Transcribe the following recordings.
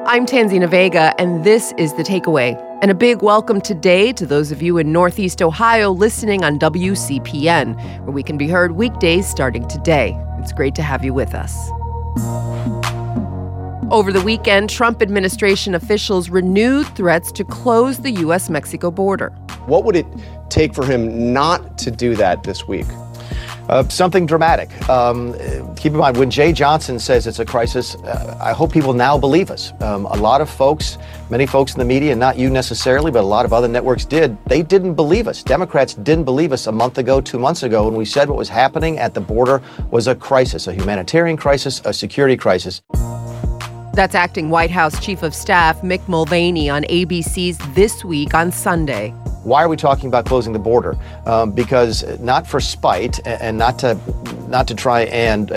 I'm Tanzina Vega, and this is The Takeaway. And a big welcome today to those of you in Northeast Ohio listening on WCPN, where we can be heard weekdays starting today. It's great to have you with us. Over the weekend, Trump administration officials renewed threats to close the U.S.-Mexico border. What would it take for him not to do that this week? Something dramatic. Keep in mind, when Jay Johnson says it's a crisis, I hope people now believe us. A lot of folks, many folks in the media, not you necessarily, but a lot of other networks they didn't believe us. Democrats didn't believe us a month ago, 2 months ago, when we said what was happening at the border was a crisis, a humanitarian crisis, a security crisis. That's acting White House Chief of Staff Mick Mulvaney on ABC's This Week on Sunday. Why are we talking about closing the border? Because not for spite and not to try and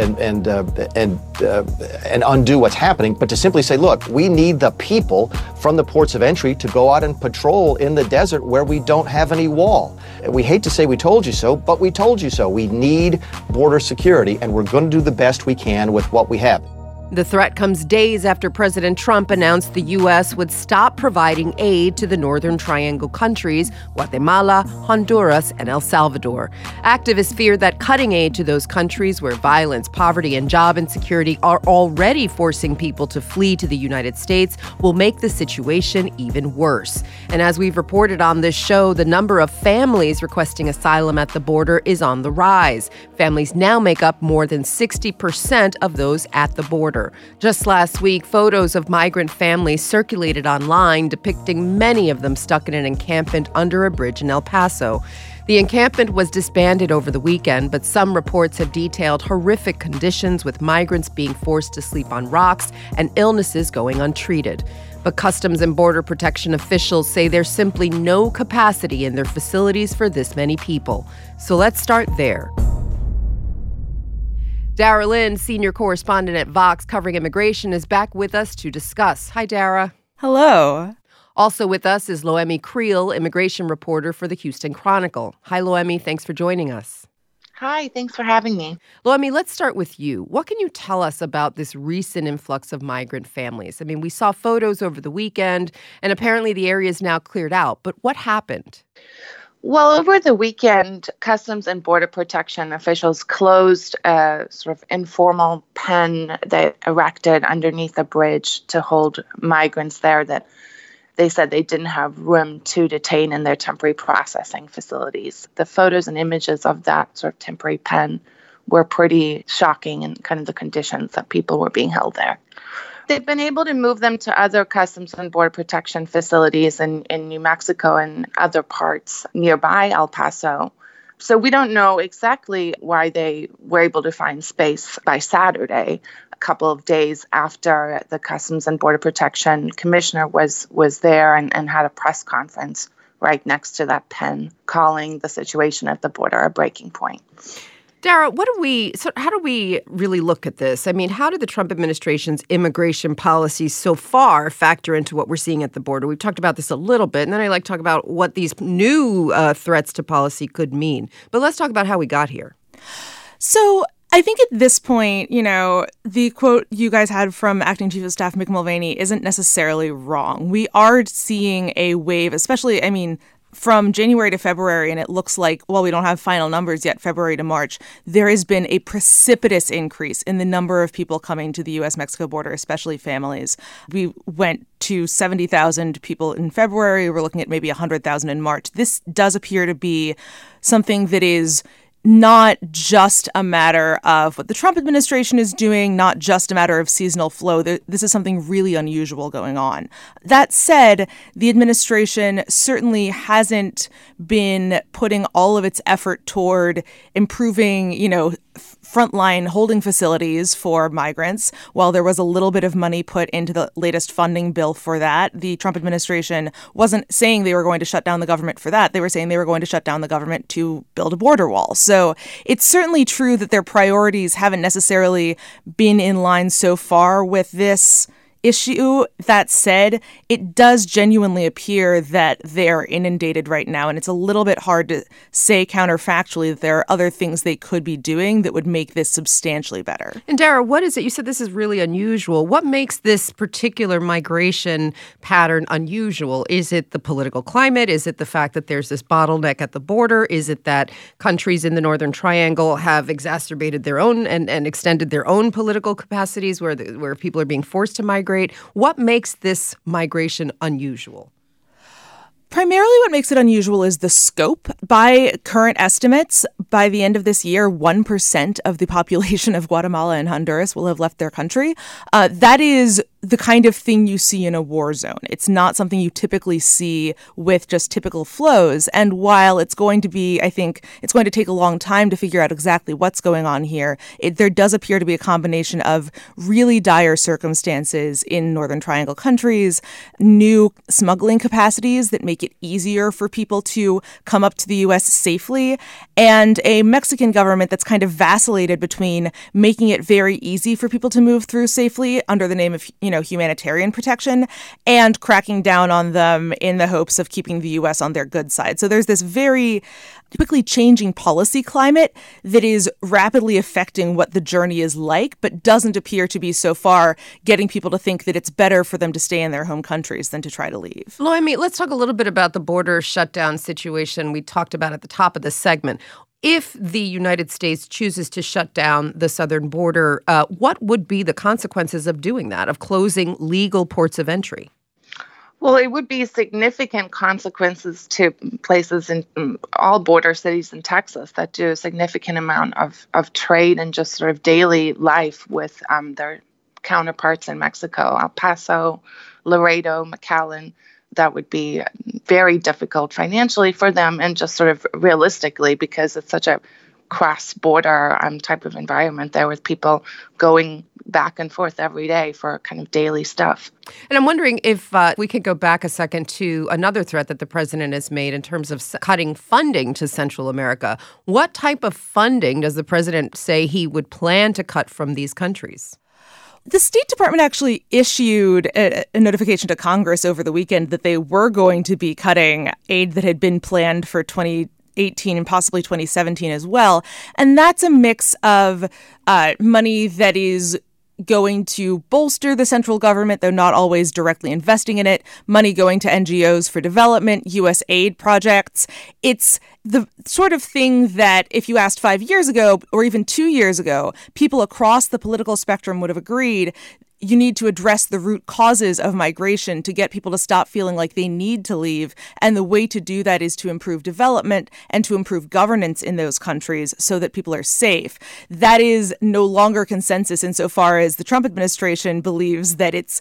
undo what's happening, but to simply say, look, we need the people from the ports of entry to go out and patrol in the desert where we don't have any wall. We hate to say we told you so, but we told you so. We need border security, and we're going to do the best we can with what we have. The threat comes days after President Trump announced the U.S. would stop providing aid to the Northern Triangle countries, Guatemala, Honduras, and El Salvador. Activists fear that cutting aid to those countries where violence, poverty, and job insecurity are already forcing people to flee to the United States will make the situation even worse. And as we've reported on this show, the number of families requesting asylum at the border is on the rise. Families now make up more than 60% of those at the border. Just last week, photos of migrant families circulated online depicting many of them stuck in an encampment under a bridge in El Paso. The encampment was disbanded over the weekend, but some reports have detailed horrific conditions with migrants being forced to sleep on rocks and illnesses going untreated. But Customs and Border Protection officials say there's simply no capacity in their facilities for this many people. So let's start there. Dara Lind, senior correspondent at Vox covering immigration, is back with us to discuss. Hi, Dara. Hello. Also with us is Loemi Creel, immigration reporter for the Houston Chronicle. Hi, Loemi. Thanks for joining us. Hi, thanks for having me. Loemi, let's start with you. What can you tell us about this recent influx of migrant families? I mean, we saw photos over the weekend, and apparently the area is now cleared out. But what happened? Well, over the weekend, Customs and Border Protection officials closed a sort of informal pen they erected underneath a bridge to hold migrants there that they said they didn't have room to detain in their temporary processing facilities. The photos and images of that sort of temporary pen were pretty shocking in kind of the conditions that people were being held there. They've been able to move them to other Customs and Border Protection facilities in New Mexico and other parts nearby El Paso. So we don't know exactly why they were able to find space by Saturday, a couple of days after the Customs and Border Protection commissioner was there and had a press conference right next to that pen, calling the situation at the border a breaking point. Dara, how do we really look at this? I mean, how did the Trump administration's immigration policies so far factor into what we're seeing at the border? We've talked about this a little bit, and then I like to talk about what these new threats to policy could mean. But let's talk about how we got here. So I think at this point, the quote you guys had from Acting Chief of Staff Mick Mulvaney isn't necessarily wrong. We are seeing a wave, especially, from January to February, and it looks like, while we don't have final numbers yet, February to March, there has been a precipitous increase in the number of people coming to the U.S.-Mexico border, especially families. We went to 70,000 people in February. We're looking at maybe 100,000 in March. This does appear to be something that is not just a matter of what the Trump administration is doing, not just a matter of seasonal flow. This is something really unusual going on. That said, the administration certainly hasn't been putting all of its effort toward improving, frontline holding facilities for migrants. While there was a little bit of money put into the latest funding bill for that, the Trump administration wasn't saying they were going to shut down the government for that. They were saying they were going to shut down the government to build a border wall. So it's certainly true that their priorities haven't necessarily been in line so far with this issue. That said, it does genuinely appear that they're inundated right now, and it's a little bit hard to say counterfactually that there are other things they could be doing that would make this substantially better. And Dara, what is it? You said this is really unusual. What makes this particular migration pattern unusual? Is it the political climate? Is it the fact that there's this bottleneck at the border? Is it that countries in the Northern Triangle have exacerbated their own and extended their own political capacities where people are being forced to migrate? What makes this migration unusual? Primarily what makes it unusual is the scope. By current estimates, by the end of this year, 1% of the population of Guatemala and Honduras will have left their country. That is the kind of thing you see in a war zone. It's not something you typically see with just typical flows. And while it's going to be, I think, it's going to take a long time to figure out exactly what's going on here, there does appear to be a combination of really dire circumstances in Northern Triangle countries, new smuggling capacities that make it easier for people to come up to the U.S. safely, and a Mexican government that's kind of vacillated between making it very easy for people to move through safely under the name of, humanitarian protection and cracking down on them in the hopes of keeping the U.S. on their good side. So there's this very quickly changing policy climate that is rapidly affecting what the journey is like, but doesn't appear to be so far getting people to think that it's better for them to stay in their home countries than to try to leave. Loemi, let's talk a little bit about the border shutdown situation we talked about at the top of the segment. If the United States chooses to shut down the southern border, what would be the consequences of doing that, of closing legal ports of entry? Well, it would be significant consequences to places in all border cities in Texas that do a significant amount of trade and just sort of daily life with their counterparts in Mexico, El Paso, Laredo, McAllen. That would be very difficult financially for them and just sort of realistically because it's such a cross-border type of environment there with people going back and forth every day for kind of daily stuff. And I'm wondering if we could go back a second to another threat that the president has made in terms of cutting funding to Central America. What type of funding does the president say he would plan to cut from these countries? The State Department actually issued a notification to Congress over the weekend that they were going to be cutting aid that had been planned for 2018 and possibly 2017 as well. And that's a mix of money that is going to bolster the central government, though not always directly investing in it, money going to NGOs for development, U.S. aid projects. It's the sort of thing that if you asked 5 years ago or even 2 years ago, people across the political spectrum would have agreed you need to address the root causes of migration to get people to stop feeling like they need to leave. And the way to do that is to improve development and to improve governance in those countries so that people are safe. That is no longer consensus insofar as the Trump administration believes that it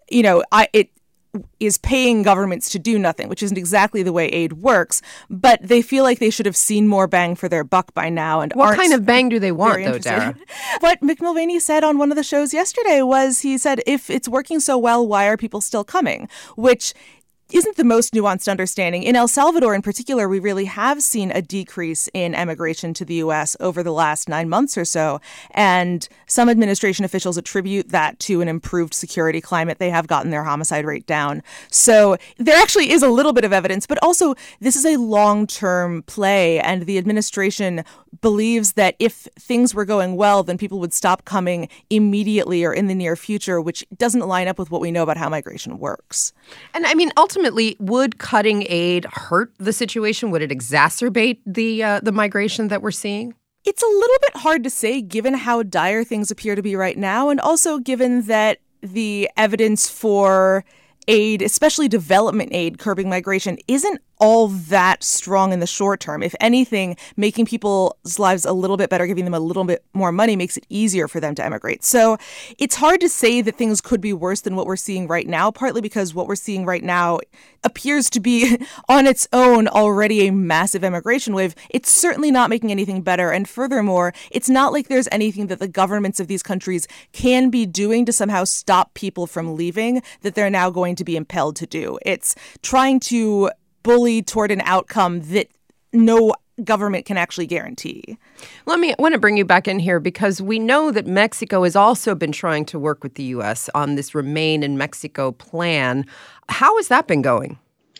is paying governments to do nothing, which isn't exactly the way aid works, but they feel like they should have seen more bang for their buck by now. And what kind of bang do they want, though, Dara? What Mick Mulvaney said on one of the shows yesterday was, he said, if it's working so well, why are people still coming? Which isn't the most nuanced understanding. In El Salvador in particular, we really have seen a decrease in emigration to the U.S. over the last 9 months or so. And some administration officials attribute that to an improved security climate. They have gotten their homicide rate down. So there actually is a little bit of evidence, but also this is a long-term play. And the administration believes that if things were going well, then people would stop coming immediately or in the near future, which doesn't line up with what we know about how migration works. And I mean, ultimately, would cutting aid hurt the situation? Would it exacerbate the migration that we're seeing? It's a little bit hard to say, given how dire things appear to be right now, and also given that the evidence for aid, especially development aid, curbing migration, isn't all that strong in the short term. If anything, making people's lives a little bit better, giving them a little bit more money makes it easier for them to emigrate. So it's hard to say that things could be worse than what we're seeing right now, partly because what we're seeing right now appears to be on its own already a massive immigration wave. It's certainly not making anything better. And furthermore, it's not like there's anything that the governments of these countries can be doing to somehow stop people from leaving that they're now going to be impelled to do. It's trying to bully toward an outcome that no government can actually guarantee. I want to bring you back in here because we know that Mexico has also been trying to work with the U.S. on this Remain in Mexico plan. How has that been going?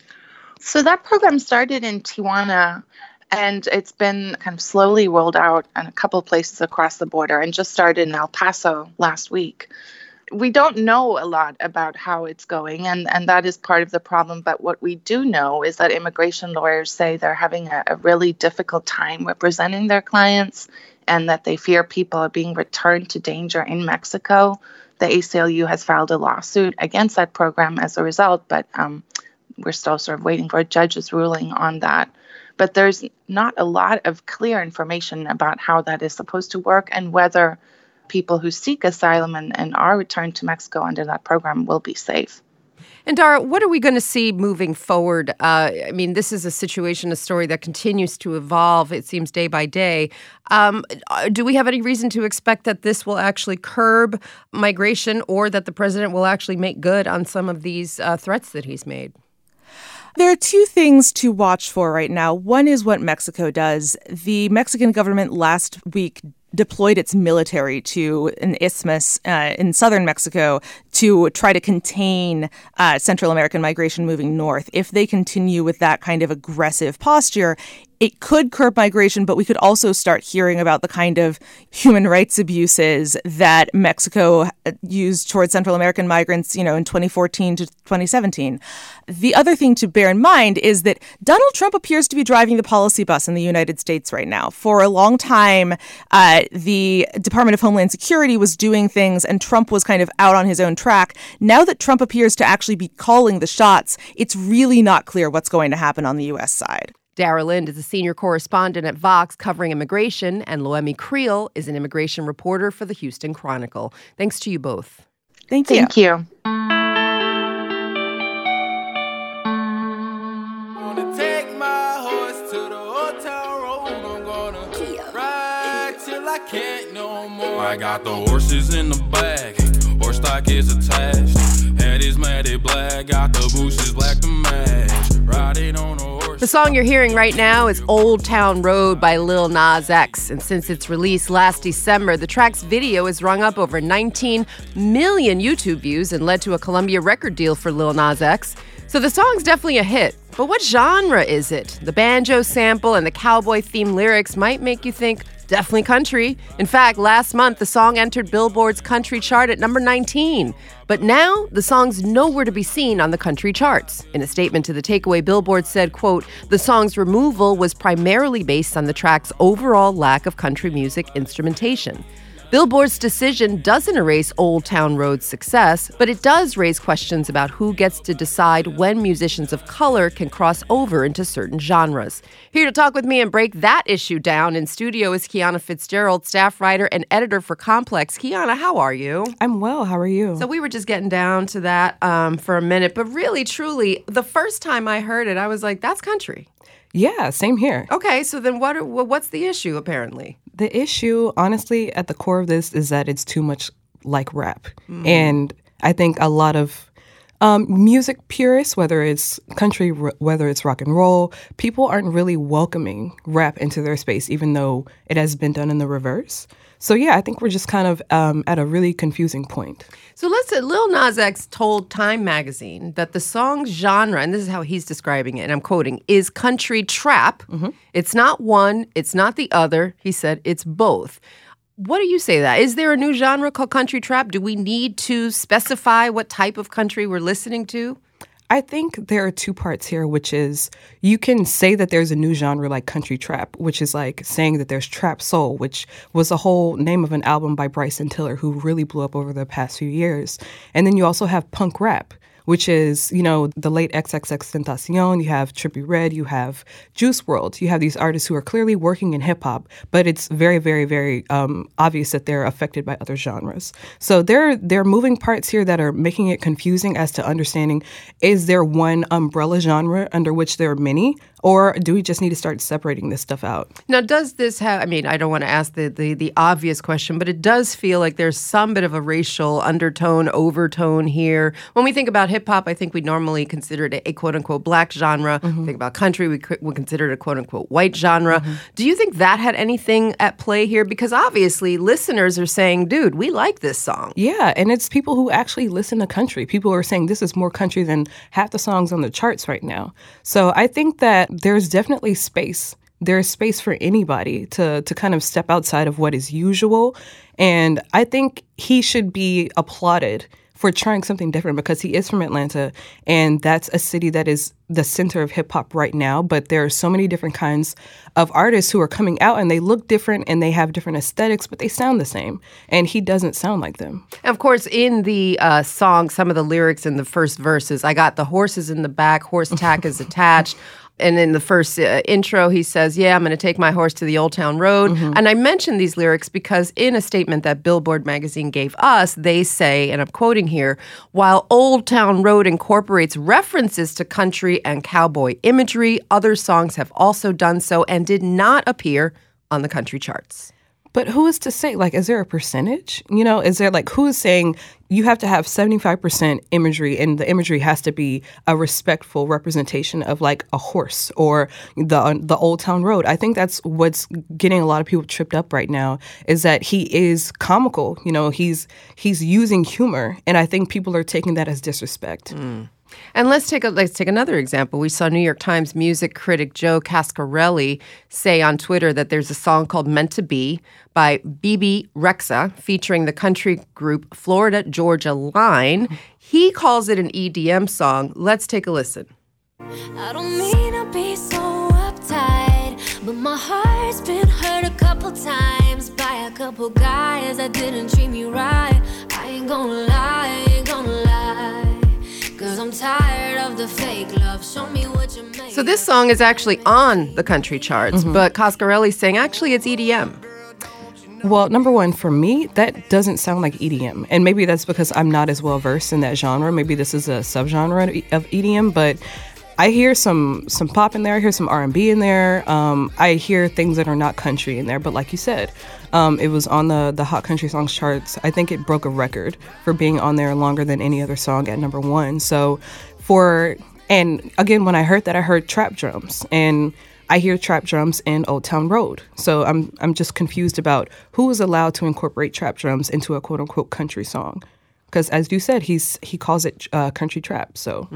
So that program started in Tijuana, and it's been kind of slowly rolled out in a couple of places across the border and just started in El Paso last week. We don't know a lot about how it's going, and that is part of the problem. But what we do know is that immigration lawyers say they're having a really difficult time representing their clients and that they fear people are being returned to danger in Mexico. The ACLU has filed a lawsuit against that program as a result, but we're still sort of waiting for a judge's ruling on that. But there's not a lot of clear information about how that is supposed to work and whether people who seek asylum and are returned to Mexico under that program will be safe. And Dara, what are we going to see moving forward? This is a situation, a story that continues to evolve, it seems, day by day. Do we have any reason to expect that this will actually curb migration or that the president will actually make good on some of these threats that he's made? There are two things to watch for right now. One is what Mexico does. The Mexican government last week deployed its military to an isthmus in southern Mexico to try to contain Central American migration moving north. If they continue with that kind of aggressive posture, it could curb migration, but we could also start hearing about the kind of human rights abuses that Mexico used towards Central American migrants, in 2014 to 2017. The other thing to bear in mind is that Donald Trump appears to be driving the policy bus in the United States right now. For a long time, the Department of Homeland Security was doing things and Trump was kind of out on his own track. Now that Trump appears to actually be calling the shots, it's really not clear what's going to happen on the U.S. side. Dara Lind is a senior correspondent at Vox covering immigration, and Loemi Creel is an immigration reporter for the Houston Chronicle. Thanks to you both. Thank you. Thank you. Take my horse to the old town road. I'm gonna ride till I can't no more. I got the horses in the back, horse stock is attached. Head is matted black, got the bushes black to match. Riding on a horse. The song you're hearing right now is Old Town Road by Lil Nas X. And since its release last December, the track's video has rung up over 19 million YouTube views and led to a Columbia record deal for Lil Nas X. So the song's definitely a hit. But what genre is it? The banjo sample and the cowboy-themed lyrics might make you think, definitely country. In fact, last month, the song entered Billboard's country chart at number 19. But now, the song's nowhere to be seen on the country charts. In a statement to The Takeaway, Billboard said, quote, the song's removal was primarily based on the track's overall lack of country music instrumentation. Billboard's decision doesn't erase Old Town Road's success, but it does raise questions about who gets to decide when musicians of color can cross over into certain genres. Here to talk with me and break that issue down in studio is Kiana Fitzgerald, staff writer and editor for Complex. Kiana, how are you? I'm well. How are you? So we were just getting down to that for a minute, but really, truly, the first time I heard it, I was like, that's country. Yeah, same here. Okay, so then what's the issue, apparently? The issue, honestly, at the core of this is that it's too much like rap. And I think a lot of music purists, whether it's country, whether it's rock and roll, people aren't really welcoming rap into their space, even though it has been done in the reverse. So, yeah, I think we're just kind of at a really confusing point. So Lil Nas X told Time magazine that the song's genre, and this is how he's describing it, and I'm quoting, is country trap. Mm-hmm. It's not one, it's not the other. He said it's both. What do you say to that? Is there a new genre called country trap? Do we need to specify what type of country we're listening to? I think there are two parts here, which is you can say that there's a new genre like country trap, which is like saying that there's trap soul, which was the whole name of an album by Bryson Tiller, who really blew up over the past few years. And then you also have punk rap, which is, the late XXXTentacion, you have Trippie Redd, you have Juice WRLD. You have these artists who are clearly working in hip-hop, but it's very, very, very obvious that they're affected by other genres. So there are moving parts here that are making it confusing as to understanding, is there one umbrella genre under which there are many, Or do we just need to start separating this stuff out? Now, does this have, I mean, I don't want to ask the obvious question, but it does feel like there's some bit of a racial undertone, overtone here. When we think about hip hop, I think we normally consider it a quote unquote black genre. Think about country, we consider it a quote unquote white genre. Do you think that had anything at play here? Because obviously listeners are saying, dude, we like this song. Yeah, and it's people who actually listen to country. People are saying this is more country than half the songs on the charts right now. So I think that there's definitely space. There's space for anybody to kind of step outside of what is usual. And I think he should be applauded for trying something different because he is from Atlanta, and that's a city that is the center of hip hop right now. But there are so many different kinds of artists who are coming out, and they look different and they have different aesthetics, but they sound the same. And he doesn't sound like them. Of course, in the song, some of the lyrics in the first verses, I got the horses in the back, horse tack is attached. And in the first intro, he says, yeah, I'm going to take my horse to the Old Town Road. And I mention these lyrics because in a statement that Billboard magazine gave us, they say, and I'm quoting here, while Old Town Road incorporates references to country and cowboy imagery, other songs have also done so and did not appear on the country charts. But who is to say, like, is there a percentage? You know, is there, like, who is saying you have to have 75% imagery and the imagery has to be a respectful representation of, like, a horse or the Old Town Road? I think that's what's getting a lot of people tripped up right now is that he is comical. You know, he's using humor, and I think people are taking that as disrespect. And let's take another example. We saw New York Times music critic Joe Cascarelli say on Twitter that there's a song called Meant to Be by Bebe Rexha featuring the country group Florida Georgia Line. He calls it an EDM song. Let's take a listen. I don't mean to be so uptight, but my heart's been hurt a couple times by a couple guys that didn't treat me right. I ain't gonna lie, cause I'm tired of the fake love. Show me what you make. So this song is actually on the country charts, but Cascarelli's saying actually it's EDM. Well, number one, for me, that doesn't sound like EDM. And maybe that's because I'm not as well versed in that genre. Maybe this is a subgenre of EDM, but I hear some pop in there. I hear some R&B in there. I hear things that are not country in there. But like you said, it was on the Hot Country Songs charts. I think it broke a record for being on there longer than any other song at number one. So and again, when I heard that, I heard trap drums. And I hear trap drums in Old Town Road. So I'm just confused about who is allowed to incorporate trap drums into a quote unquote country song. Because as you said, he calls it country trap. So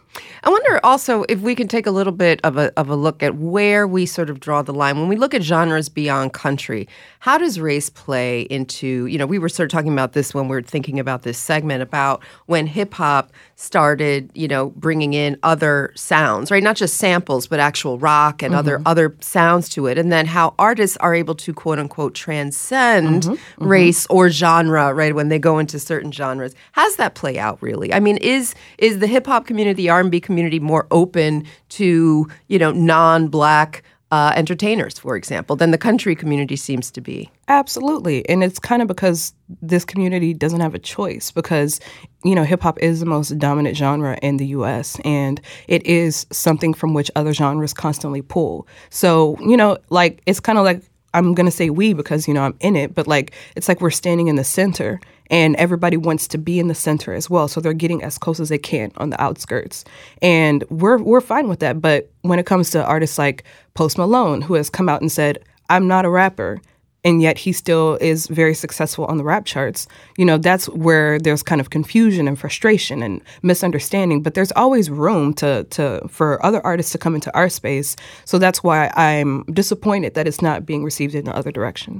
I wonder also if we can take a little bit of a look at where we sort of draw the line. When we look at genres beyond country, how does race play into, you know, we were sort of talking about this when we were thinking about this segment about when hip hop started, you know, bringing in other sounds, right? Not just samples, but actual rock and other sounds to it. And then how artists are able to, quote unquote, transcend race or genre, right? When they go into certain genres. How does that play out really? I mean, is the hip hop community, the R&B community more open to, you know, non-Black entertainers, for example, than the country community seems to be? Absolutely. And it's kind of because this community doesn't have a choice because, you know, hip hop is the most dominant genre in the U.S. and it is something from which other genres constantly pull. So, you know, like, it's kind of like, I'm going to say we because, you know, I'm in it, but like, it's like we're standing in the center and everybody wants to be in the center as well. So they're getting as close as they can on the outskirts. And we're fine with that. But when it comes to artists like Post Malone, who has come out and said, I'm not a rapper, and yet he still is very successful on the rap charts, you know, that's where there's kind of confusion and frustration and misunderstanding. But there's always room for other artists to come into our space. So that's why I'm disappointed that it's not being received in the other direction.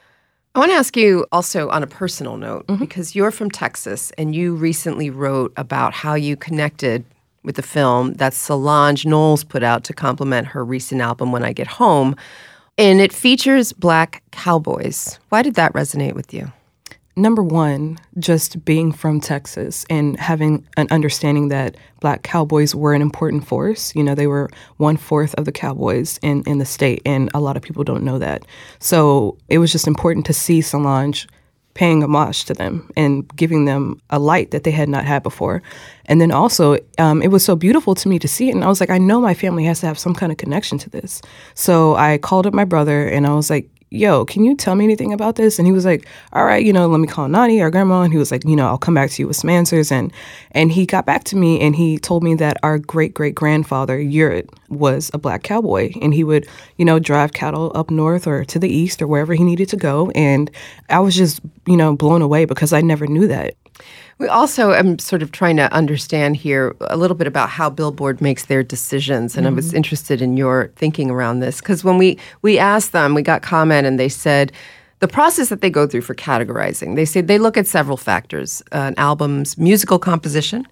I want to ask you also on a personal note, because you're from Texas and you recently wrote about how you connected with the film that Solange Knowles put out to complement her recent album, When I Get Home. And it features Black cowboys. Why did that resonate with you? Number one, just being from Texas and having an understanding that Black cowboys were an important force. You know, they were 1/4 of the cowboys in the state, and a lot of people don't know that. So it was just important to see Solange paying homage to them and giving them a light that they had not had before. And then also, it was so beautiful to me to see it. And I was like, I know my family has to have some kind of connection to this. So I called up my brother and I was like, yo, can you tell me anything about this? And he was like, all right, let me call Nani, our grandma. And he was like, I'll come back to you with some answers. And he got back to me and he told me that our great-great-grandfather, Yurit, was a black cowboy. And he would, drive cattle up north or to the east or wherever he needed to go. And I was just, blown away because I never knew that. We also am sort of trying to understand here a little bit about how Billboard makes their decisions. And I was interested in your thinking around this because when we asked them, we got comment and they said the process that they go through for categorizing, they say they look at several factors, an album's musical composition,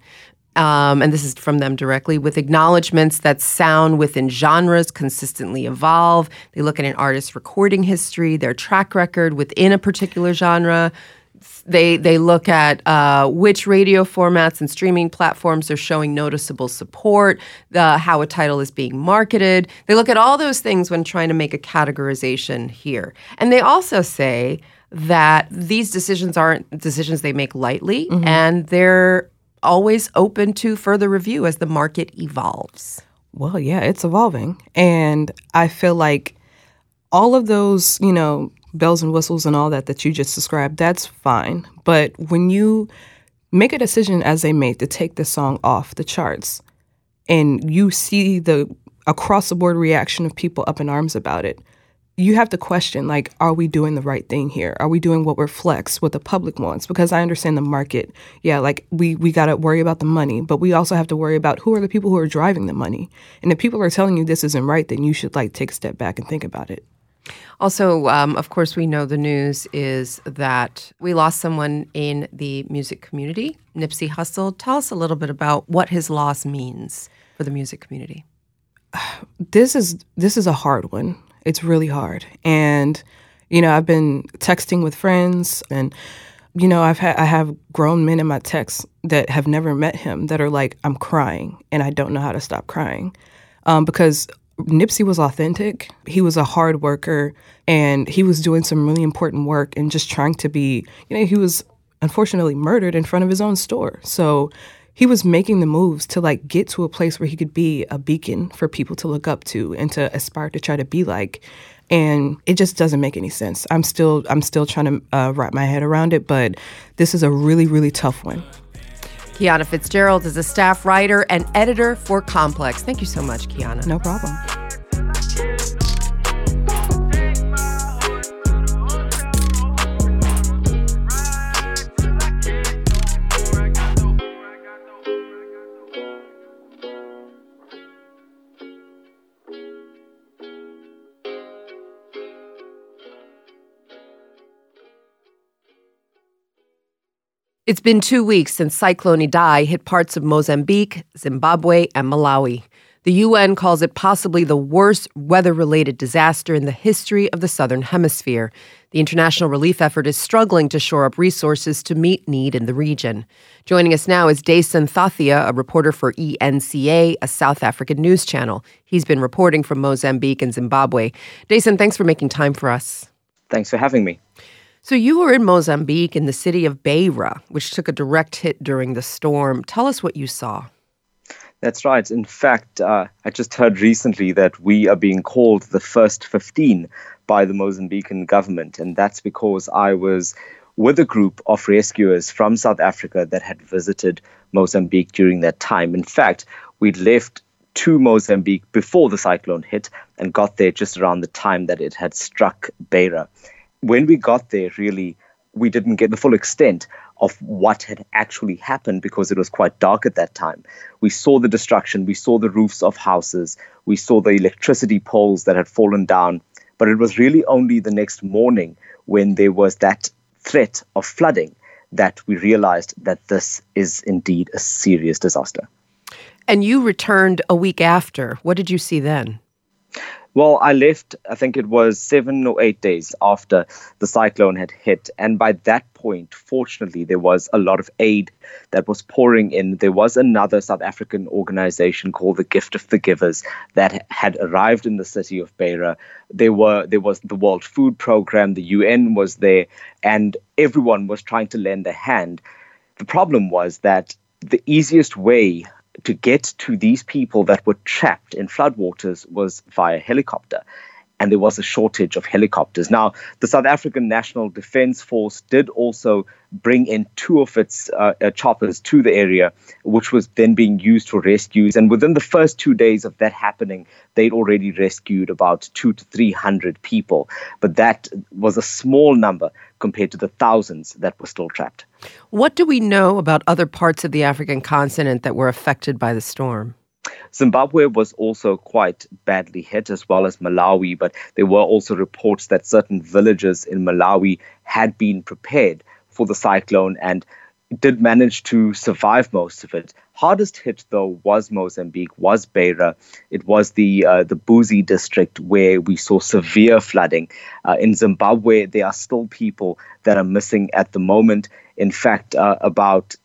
and this is from them directly, with acknowledgments that sound within genres consistently evolve. They look at an artist's recording history, their track record within a particular genre. They look at which radio formats and streaming platforms are showing noticeable support, how a title is being marketed. They look at all those things when trying to make a categorization here. And they also say that these decisions aren't decisions they make lightly, and they're always open to further review as the market evolves. Well, yeah, it's evolving. And I feel like all of those, bells and whistles and all that you just described, that's fine. But when you make a decision as they made to take the song off the charts and you see the across-the-board reaction of people up in arms about it, you have to question, are we doing the right thing here? Are we doing what reflects what the public wants? Because I understand the market. Yeah, we got to worry about the money, but we also have to worry about who are the people who are driving the money. And if people are telling you this isn't right, then you should, take a step back and think about it. Also, of course, we know the news is that we lost someone in the music community, Nipsey Hussle. Tell us a little bit about what his loss means for the music community. This is a hard one. It's really hard. And, I've been texting with friends and, I have grown men in my texts that have never met him that are like, I'm crying and I don't know how to stop crying because Nipsey was authentic. He was a hard worker and he was doing some really important work and just trying to be, he was unfortunately murdered in front of his own store. So he was making the moves to get to a place where he could be a beacon for people to look up to and to aspire to try to be like. And it just doesn't make any sense. I'm still trying to wrap my head around it, but this is a really, really tough one. Kiana Fitzgerald is a staff writer and editor for Complex. Thank you so much, Kiana. No problem. It's been 2 weeks since Cyclone Idai hit parts of Mozambique, Zimbabwe, and Malawi. The UN calls it possibly the worst weather-related disaster in the history of the Southern Hemisphere. The international relief effort is struggling to shore up resources to meet need in the region. Joining us now is Dason Thathia, a reporter for ENCA, a South African news channel. He's been reporting from Mozambique and Zimbabwe. Dason, thanks for making time for us. Thanks for having me. So you were in Mozambique in the city of Beira, which took a direct hit during the storm. Tell us what you saw. That's right. In fact, I just heard recently that we are being called the first 15 by the Mozambican government. And that's because I was with a group of rescuers from South Africa that had visited Mozambique during that time. In fact, we'd left to Mozambique before the cyclone hit and got there just around the time that it had struck Beira. When we got there, really, we didn't get the full extent of what had actually happened because it was quite dark at that time. We saw the destruction, we saw the roofs of houses, we saw the electricity poles that had fallen down, but it was really only the next morning when there was that threat of flooding that we realized that this is indeed a serious disaster. And you returned a week after. What did you see then? Well, I left, I think it was 7 or 8 days after the cyclone had hit. And by that point, fortunately, there was a lot of aid that was pouring in. There was another South African organization called the Gift of the Givers that had arrived in the city of Beira. There was the World Food Program, the UN was there, and everyone was trying to lend a hand. The problem was that the easiest way to get to these people that were trapped in floodwaters was via helicopter. And there was a shortage of helicopters. Now, the South African National Defence Force did also bring in 2 of its choppers to the area, which was then being used for rescues. And within the first 2 days of that happening, they'd already rescued about 200 to 300 people. But that was a small number compared to the thousands that were still trapped. What do we know about other parts of the African continent that were affected by the storm? Zimbabwe was also quite badly hit, as well as Malawi, but there were also reports that certain villages in Malawi had been prepared for the cyclone and did manage to survive most of it. Hardest hit, though, was Mozambique, was Beira. It was the Buzi district where we saw severe flooding. In Zimbabwe, there are still people that are missing at the moment. In fact, about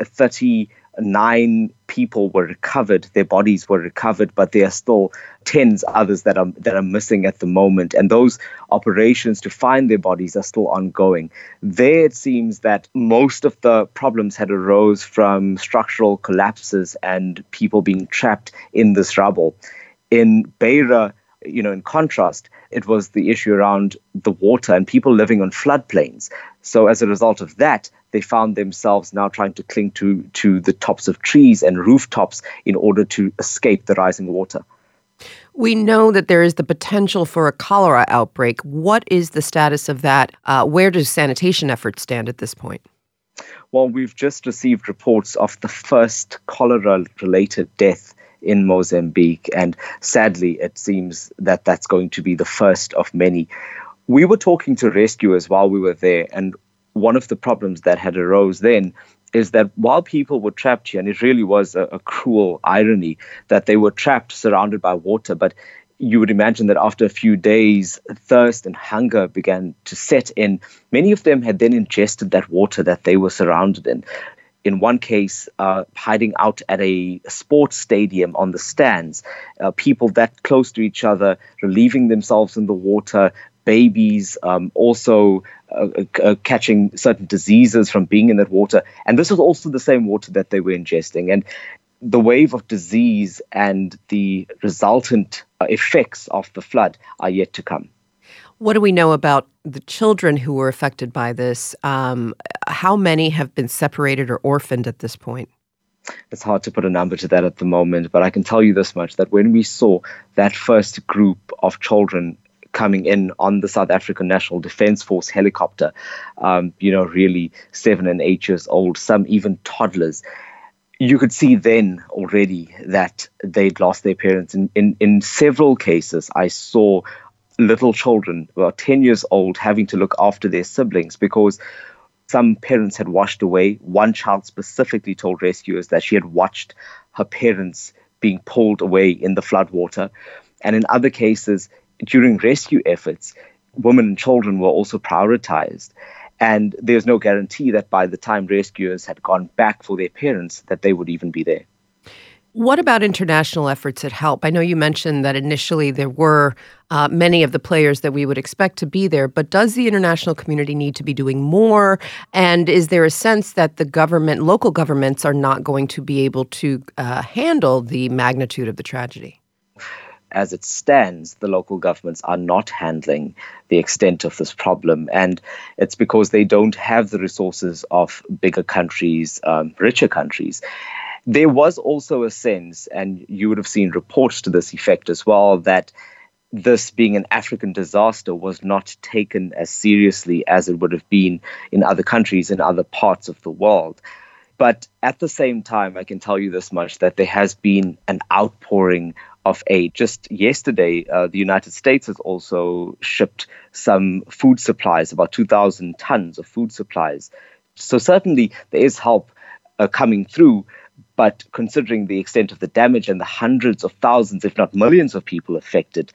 39 people were recovered, their bodies were recovered, but there are still tens others that are missing at the moment. And those operations to find their bodies are still ongoing. There it seems that most of the problems had arose from structural collapses and people being trapped in this rubble. In Beira, in contrast, it was the issue around the water and people living on floodplains. So as a result of that, they found themselves now trying to cling to the tops of trees and rooftops in order to escape the rising water. We know that there is the potential for a cholera outbreak. What is the status of that? Where do sanitation efforts stand at this point? Well, we've just received reports of the first cholera-related death in Mozambique, and sadly, it seems that that's going to be the first of many. We were talking to rescuers while we were there, and one of the problems that had arose then is that while people were trapped here, and it really was a cruel irony that they were trapped surrounded by water, but you would imagine that after a few days, thirst and hunger began to set in. Many of them had then ingested that water that they were surrounded in. In one case, hiding out at a sports stadium on the stands, people that close to each other, relieving themselves in the water, babies also catching certain diseases from being in that water. And this was also the same water that they were ingesting. And the wave of disease and the resultant effects of the flood are yet to come. What do we know about the children who were affected by this? How many have been separated or orphaned at this point? It's hard to put a number to that at the moment, but I can tell you this much, that when we saw that first group of children coming in on the South African National Defence Force helicopter, really 7 and 8 years old, some even toddlers, you could see then already that they'd lost their parents. In several cases, I saw little children, about 10 years old, having to look after their siblings because some parents had washed away. One child specifically told rescuers that she had watched her parents being pulled away in the floodwater. And in other cases, during rescue efforts, women and children were also prioritized. And there's no guarantee that by the time rescuers had gone back for their parents, that they would even be there. What about international efforts at help? I know you mentioned that initially there were many of the players that we would expect to be there, but does the international community need to be doing more? And is there a sense that the government, local governments, are not going to be able to handle the magnitude of the tragedy? As it stands, the local governments are not handling the extent of this problem. And it's because they don't have the resources of bigger countries, richer countries. There was also a sense, and you would have seen reports to this effect as well, that this being an African disaster was not taken as seriously as it would have been in other countries, in other parts of the world. But at the same time, I can tell you this much, that there has been an outpouring of aid. Just yesterday, the United States has also shipped some food supplies, about 2,000 tons of food supplies. So certainly there is help coming through. But considering the extent of the damage and the hundreds of thousands, if not millions of people affected,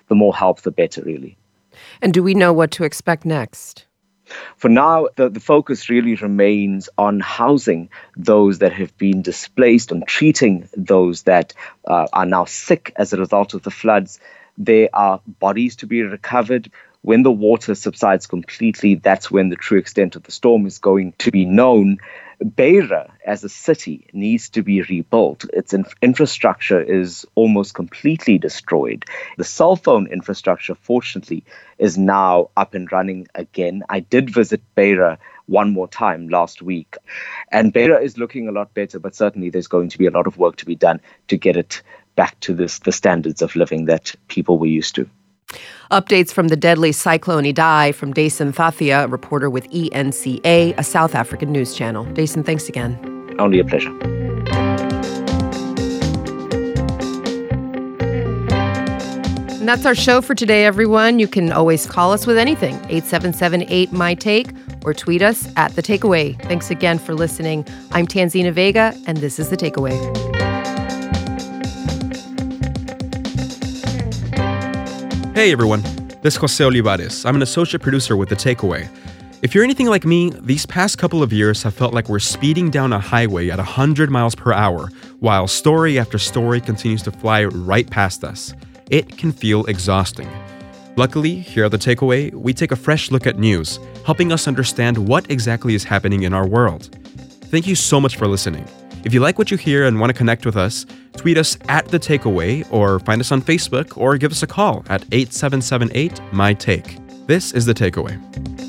the more help, the better, really. And do we know what to expect next? For now, the focus really remains on housing those that have been displaced, on treating those that are now sick as a result of the floods. There are bodies to be recovered. When the water subsides completely, that's when the true extent of the storm is going to be known. Beira, as a city, needs to be rebuilt. Its infrastructure is almost completely destroyed. The cell phone infrastructure, fortunately, is now up and running again. I did visit Beira one more time last week, and Beira is looking a lot better, but certainly there's going to be a lot of work to be done to get it back to the standards of living that people were used to. Updates from the deadly Cyclone Idai from Dason Thathia, a reporter with ENCA, a South African news channel. Dason, thanks again. Only a pleasure. And that's our show for today, everyone. You can always call us with anything, 877-8-MY-TAKE, or tweet us at The Takeaway. Thanks again for listening. I'm Tanzina Vega, and this is The Takeaway. Hey everyone, this is Jose Olivares. I'm an associate producer with The Takeaway. If you're anything like me, these past couple of years have felt like we're speeding down a highway at 100 miles per hour, while story after story continues to fly right past us. It can feel exhausting. Luckily, here at The Takeaway, we take a fresh look at news, helping us understand what exactly is happening in our world. Thank you so much for listening. If you like what you hear and want to connect with us, tweet us at The Takeaway or find us on Facebook or give us a call at 8778-MY-TAKE. This is The Takeaway.